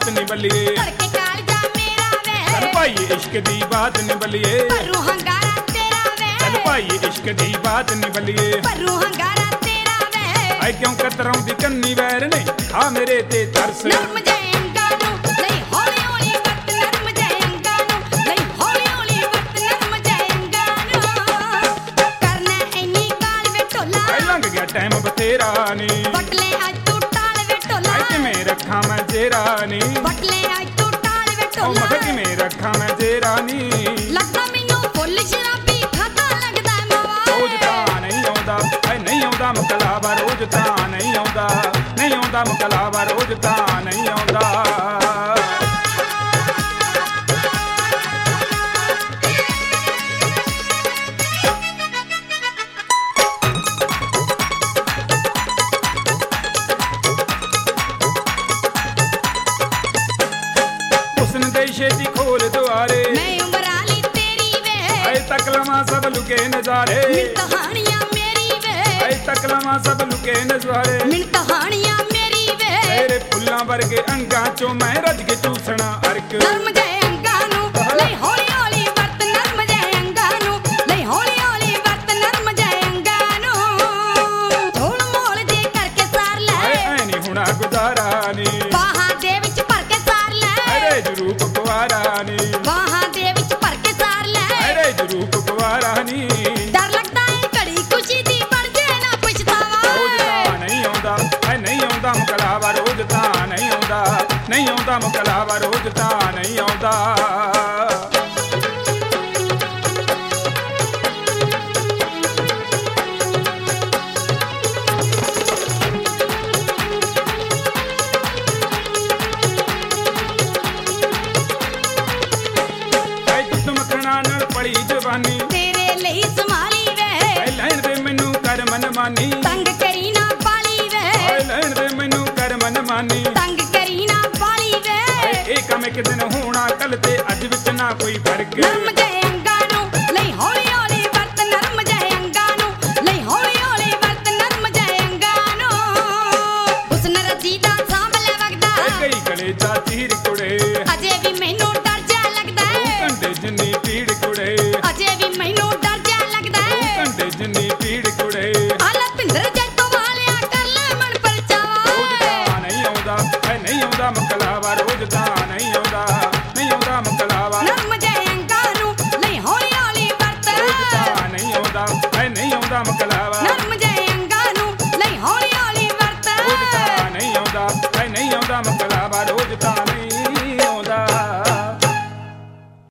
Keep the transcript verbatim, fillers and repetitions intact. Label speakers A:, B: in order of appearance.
A: ਬਾਤ ਨੀ ਬੱਲੀਏ
B: ਧੜਕੇ ਕਾਲਜਾ ਮੇਰਾ ਵੇ
A: ਚੱਲ ਭਾਈ ਇਸ਼ਕ ਦੀ ਬਾਤ ਨੀ ਬੱਲੀਏ
B: ਭਰੂ ਹੰਗਾਰਾ ਤੇਰਾ ਵੇ
A: ਚੱਲ ਭਾਈ ਇਸ਼ਕ ਦੀ ਬਾਤ ਨੀ ਬੱਲੀਏ
B: ਭਰੂ ਹੰਗਾਰਾ ਤੇਰਾ ਵੇ
A: ਆਏ ਕਿਉਂ ਕਤਰਾਉਂਦੀ ਕੰਨੀ ਵੈਰ ਨਹੀਂ ਖਾ ਮੇਰੇ ਤੇ ਤਰਸ
B: ਨਰਮ ਜੇ ਅੰਗਾਂ ਨੂੰ ਲਈ ਹੌਲੀ ਹੌਲੀ ਵਰਤ ਨਰਮ ਜੇ ਅੰਗਾਂ ਨੂੰ ਲਈ ਹੌਲੀ ਹੌਲੀ ਵਰਤ ਨਰਮ ਜੇ ਅੰਗਾਂ ਨੂੰ ਕਰਨਾ ਇੰਨੀ ਕਾਲ ਵੇ ਢੋਲਾ
A: ਆਏ ਲੰਘ ਗਿਆ ਟਾਈਮ ਬਥੇਰਾ ਨੀ
B: ਬਟਲੇ ਅੱਜ ਤੂੰ ਟਾਲ ਵੇ ਢੋਲਾ
A: ਆਏ ਕਿਵੇਂ ਰੱਖਾਂ ਮੈਂ ਜੇਰਾ ਨੀ
B: ਬਟਲੇ ਅੱਜ ਤੂੰ ਟਾਲ ਵੇ
A: ਉਹ ਮੈਂ
B: ਢੋਲਾ
A: ਕਿਵੇਂ ਰੱਖਾਂ ਮੈਂ ਜੇਰਾ ਨੀ
B: ਲੱਗਦਾ ਮੈਨੂੰ ਫੁੱਲ ਸ਼ਰਾਬੀ ਖਾਦਾ ਲੱਗਦਾ
A: ਰੋਜ਼
B: ਮਵਾ
A: ਤਾਂ ਨਹੀਂ ਆਉਂਦਾ ਐ ਨਹੀਂ ਆਉਂਦਾ ਮਕਲਾਵਾ ਰੋਜ਼ ਤਾਂ ਨਹੀਂ ਆਉਂਦਾ ਨਹੀਂ ਆਉਂਦਾ ਮਕਲਾਵਾ ਰੋਜ਼ ਤਾਂ ਨਹੀਂ ਆਉਂਦਾ ਹੁਸਨ ਦੇ ਛੇਤੀ ਖੋਲ ਦੁਆਰੇ
B: ਮੈਂ ਉਮਰਾਂ ਲਈ ਤੇਰੀ ਵੇ
A: ਐ ਤੱਕ ਲਵਾਂ ਸਭ ਲੁਕੇ ਨਜ਼ਾਰੇ
B: ਮਿੰਟ ਹਾਣੀਆਂ ਮੇਰੀ ਵੇ
A: ਐ ਤੱਕ ਲਵਾਂ ਸਭ ਲੁਕੇ ਨਜ਼ਾਰੇ
B: ਮਿੰਟ ਹਾਣੀਆਂ ਮੇਰੀ ਵੇ
A: ਤੇਰੇ ਫੁੱਲਾਂ ਵਰਗੇ ਅੰਗਾਂ ਚੋਂ ਮੈਂ ਰੱਜ ਕੇ ਚੂਸਣਾ ਅਰਕ
B: ਨਰਮ ਜੇ ਅੰਗਾਂ ਨੂੰ ਲਈ ਹੌਲੀ ਹੌਲੀ ਵਰਤ ਨਰਮ ਜੇ ਅੰਗਾਂ ਨੂੰ ਲਈ ਹੌਲੀ ਹੌਲੀ ਵਰਤ ਨਰਮ ਜੇ ਅੰਗਾਂ ਨੂੰ ਥੋੜ ਮੋਲ ਜੇ ਕਰਕੇ ਸਾਰ
A: ਐ
B: ਲੈ
A: ਐ ਨਹੀਂ ਹੁਣਾ ਗੁਜ਼ਾਰਾ ਨੀ
B: ਬਾਹਾਂ ਦੇ ਵਿੱਚ ਭਰ ਕੇ ਸਾਰ ਲੈ
A: ਅਰੇ ਜਰੂਪ ਕੁਵਾਰਾ ਨੀ
B: ਬਾਹਾਂ ਦੇ ਵਿੱਚ ਭਰ ਕੇ ਸਾਰ ਲੈ
A: ਅਰੇ ਜਰੂਪ ਕੁਵਾਰਾ ਨੀ
B: ਡਰ ਲੱਗਦਾ ਏ ਘੜੀ ਖੁਸ਼ੀ ਦੀ ਬਣ ਜੇ ਨਾ
A: ਰੋਜ਼
B: ਪਛਤਾਵਾ
A: ਤਾਂ ਨਹੀਂ ਆਉਂਦਾ ਐ ਨਹੀਂ ਆਉਂਦਾ ਮੁਕਲਾਵਾ ਰੋਜ਼ ਤਾਂ ਨਹੀਂ ਆਉਂਦਾ ਨਹੀਂ ਆਉਂਦਾ ਮੁਕਲਾਵਾ ਰੋਜ਼ ਤਾਂ ਨਹੀਂ ਆਉਂਦਾ ਐ ਜਿੱਤ ਮੱਖਣਾ ਨਾਲ ਪਲੀ ਜਵਾਨੀ
B: ਤੇਰੇ ਲਈ ਸੰਭਾਲੀ ਵੇ
A: ਐ ਲੈਣ ਦੇ ਮੈਨੂੰ ਕਰ ਮਨਮਾਨੀ
B: ਤੰਗ ਕਰੀ ਨਾ ਪਾਲੀ ਵੇ
A: ਐ ਲੈਣ ਦੇ ਮੈਨੂੰ ਕਰ ਮਨਮਾਨੀ
B: ਤੰਗ ਕਰੀ ਨਾ ਪਾਲੀ ਵੇ
A: ਇਹ ਕੰਮ ਇੱਕ ਦਿਨ ਹੋਣਾ ਕੱਲ ਤੇ ਅੱਜ ਵਿੱਚ ਨਾ ਕੋਈ ਫਰਕ
B: ਨਰਮ ਜੇ ਅੰਗਾਂ ਨੂੰ ਲਈ ਹੌਲੀ ਹੌਲੀ ਵਰਤ ਨਰਮ ਜੇ ਅੰਗਾਂ ਨੂੰ ਲਈ ਹੌਲੀ ਹੌਲੀ ਵਰਤ ਨਰਮ ਜੇ ਅੰਗਾਂ ਨੂੰ ਹੁਸਨ ਰਜੀ ਦਾ ਸਾਂਭਲੇ ਵਗਦਾ
A: ਐ ਕਈ ਗਲੇ ਚਾ ਚੀਰ ਕੁੜੇ
B: ਅਜੇ ਵੀ ਮੈਨੂੰ ਡਰ ਜਾ ਲੱਗਦਾ
A: ਕੰਡੇ ਜਿੰਨੀ ਪੀੜ ਕੁੜੇ
B: ਅਜੇ ਵੀ ਮੈਨੂੰ ਡਰ ਜਾ ਲੱਗਦਾ
A: ਕੰਡੇ ਜਿੰਨੀ ਪੀੜ ਕੁੜੇ
B: ਆਲਾ ਪਿੰਦਰ ਜੱਟੋ ਵਾਲਿਆ ਕਰ ਲੈ ਮਨ
A: ਰੋਜ਼
B: ਪਰਚਾਵਾ
A: ਤਾਂ ਨਹੀਂ ਆਉਂਦਾ ਐ ਨਹੀਂ ਆਉਂਦਾ ਮਕਲਾਵਾ ਰੋਜ਼ ਤਾਂ ਨਹੀਂ ਆਉਂਦਾ ਨਹੀਂ ਆਉਂਦਾ ਮਕਲਾਵਾ
B: ਨਰਮ ਜੇ ਅੰਗਾਂ ਨੂੰ ਲਈ ਹੌਲੀ ਹੌਲੀ ਵਰਤ
A: ਰੋਜ਼ ਤਾਂ ਨਹੀਂ ਆਉਂਦਾ ਐ ਨਹੀਂ ਆਉਂਦਾ ਮਕਲਾਵਾ
B: ਨਰਮ ਜੇ ਅੰਗਾਂ ਨੂੰ ਲਈ ਹੌਲੀ ਹੌਲੀ ਵਰਤ
A: ਰੋਜ਼ ਤਾਂ ਨਹੀਂ ਆਉਂਦਾ ਐ ਨਹੀਂ ਆਉਂਦਾ ਮਕਲਾਵਾ ਰੋਜ਼ ਤਾਂ